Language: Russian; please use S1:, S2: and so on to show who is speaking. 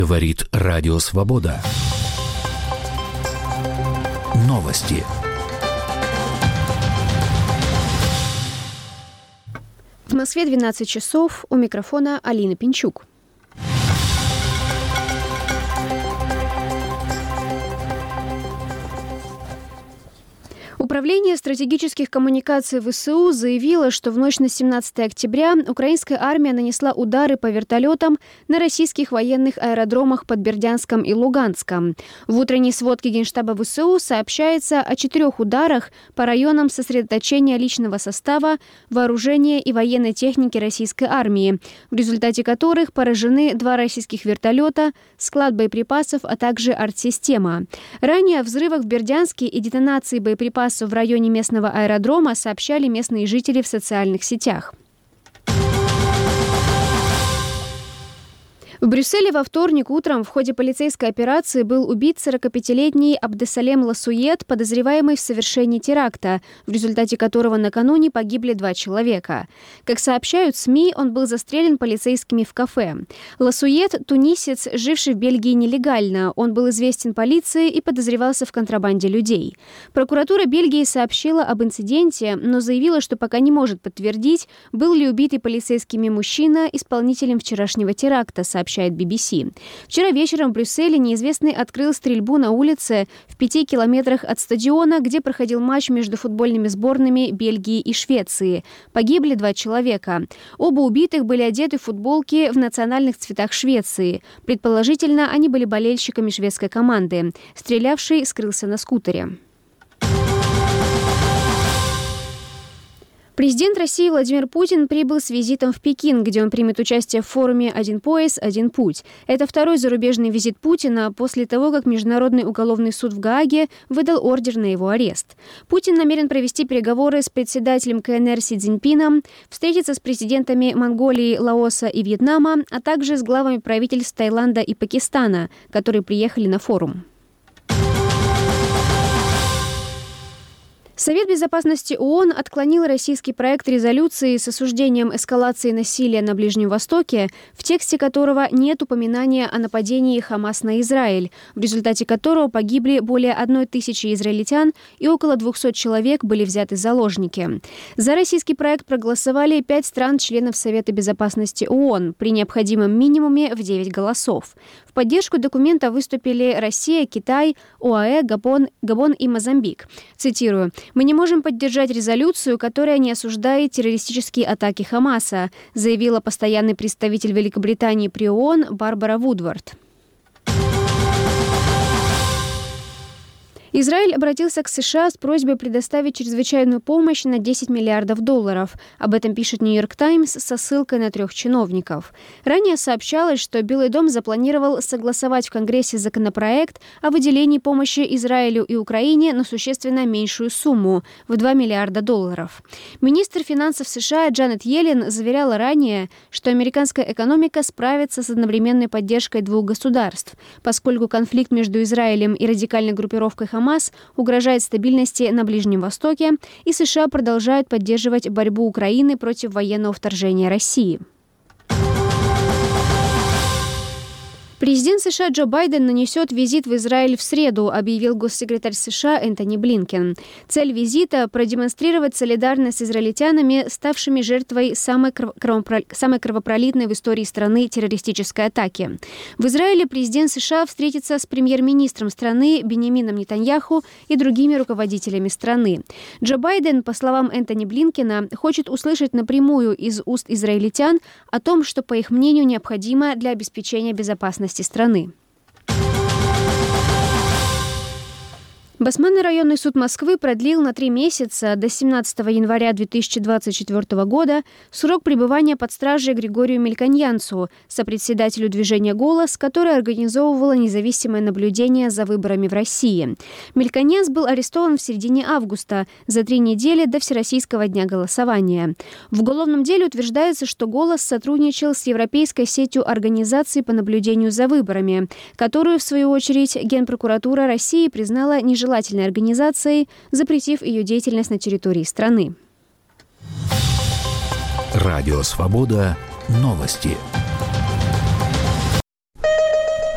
S1: Говорит Радио Свобода. Новости.
S2: В Москве 12 часов. У микрофона Алина Пинчук. Управление стратегических коммуникаций ВСУ заявило, что в ночь на 17 октября украинская армия нанесла удары по вертолетам на российских военных аэродромах под Бердянском и Луганском. В утренней сводке Генштаба ВСУ сообщается о 4 ударах по районам сосредоточения личного состава, вооружения и военной техники российской армии, в результате которых поражены 2 российских вертолета, склад боеприпасов, а также артсистема. Ранее о взрывах в Бердянске и детонации боеприпасов в районе местного аэродрома сообщали местные жители в социальных сетях. В Брюсселе во вторник утром в ходе полицейской операции был убит 45-летний Абдесалем Ласует, подозреваемый в совершении теракта, в результате которого накануне погибли 2 человека. Как сообщают СМИ, он был застрелен полицейскими в кафе. Ласует – тунисец, живший в Бельгии нелегально. Он был известен полиции и подозревался в контрабанде людей. Прокуратура Бельгии сообщила об инциденте, но заявила, что пока не может подтвердить, был ли убитый полицейскими мужчина исполнителем вчерашнего теракта, сообщает BBC. Вчера вечером в Брюсселе неизвестный открыл стрельбу на улице в 5 километрах от стадиона, где проходил матч между футбольными сборными Бельгии и Швеции. Погибли 2 человека. Оба убитых были одеты в футболки в национальных цветах Швеции. Предположительно, они были болельщиками шведской команды. Стрелявший скрылся на скутере. Президент России Владимир Путин прибыл с визитом в Пекин, где он примет участие в форуме «Один пояс, один путь». Это второй зарубежный визит Путина после того, как Международный уголовный суд в Гааге выдал ордер на его арест. Путин намерен провести переговоры с председателем КНР Си Цзиньпином, встретиться с президентами Монголии, Лаоса и Вьетнама, а также с главами правительств Таиланда и Пакистана, которые приехали на форум. Совет безопасности ООН отклонил российский проект резолюции с осуждением эскалации насилия на Ближнем Востоке, в тексте которого нет упоминания о нападении Хамас на Израиль, в результате которого погибли более 1000 израильтян и около 200 человек были взяты в заложники. За российский проект проголосовали 5 стран-членов Совета безопасности ООН при необходимом минимуме в 9 голосов. В поддержку документа выступили Россия, Китай, ОАЭ, Габон и Мозамбик. Цитирую: «Мы не можем поддержать резолюцию, которая не осуждает террористические атаки Хамаса», заявила постоянный представитель Великобритании при ООН Барбара Вудвард. Израиль обратился к США с просьбой предоставить чрезвычайную помощь на $10 миллиардов. Об этом пишет «Нью-Йорк Таймс» со ссылкой на 3 чиновников. Ранее сообщалось, что Белый дом запланировал согласовать в Конгрессе законопроект о выделении помощи Израилю и Украине на существенно меньшую сумму – в $2 миллиарда. Министр финансов США Джанет Йеллен заверяла ранее, что американская экономика справится с одновременной поддержкой 2 государств, поскольку конфликт между Израилем и радикальной группировкой Хамас угрожает стабильности на Ближнем Востоке, и США продолжают поддерживать борьбу Украины против военного вторжения России. Президент США Джо Байден нанесет визит в Израиль в среду, объявил госсекретарь США Энтони Блинкен. Цель визита – продемонстрировать солидарность с израильтянами, ставшими жертвой самой кровопролитной в истории страны террористической атаки. В Израиле президент США встретится с премьер-министром страны Биньямином Нетаньяху и другими руководителями страны. Джо Байден, по словам Энтони Блинкена, хочет услышать напрямую из уст израильтян о том, что, по их мнению, необходимо для обеспечения безопасности страны. Басманный районный суд Москвы продлил на 3 месяца до 17 января 2024 года срок пребывания под стражей Григорию Мельконьянцу, сопредседателю движения «Голос», которое организовывало независимое наблюдение за выборами в России. Мельконьянц был арестован в середине августа, за 3 недели до Всероссийского дня голосования. В уголовном деле утверждается, что «Голос» сотрудничал с Европейской сетью организаций по наблюдению за выборами, которую, в свою очередь, Генпрокуратура России признала нежелательной организацией, запретив ее деятельность на территории страны.
S1: Радио Свобода. Новости.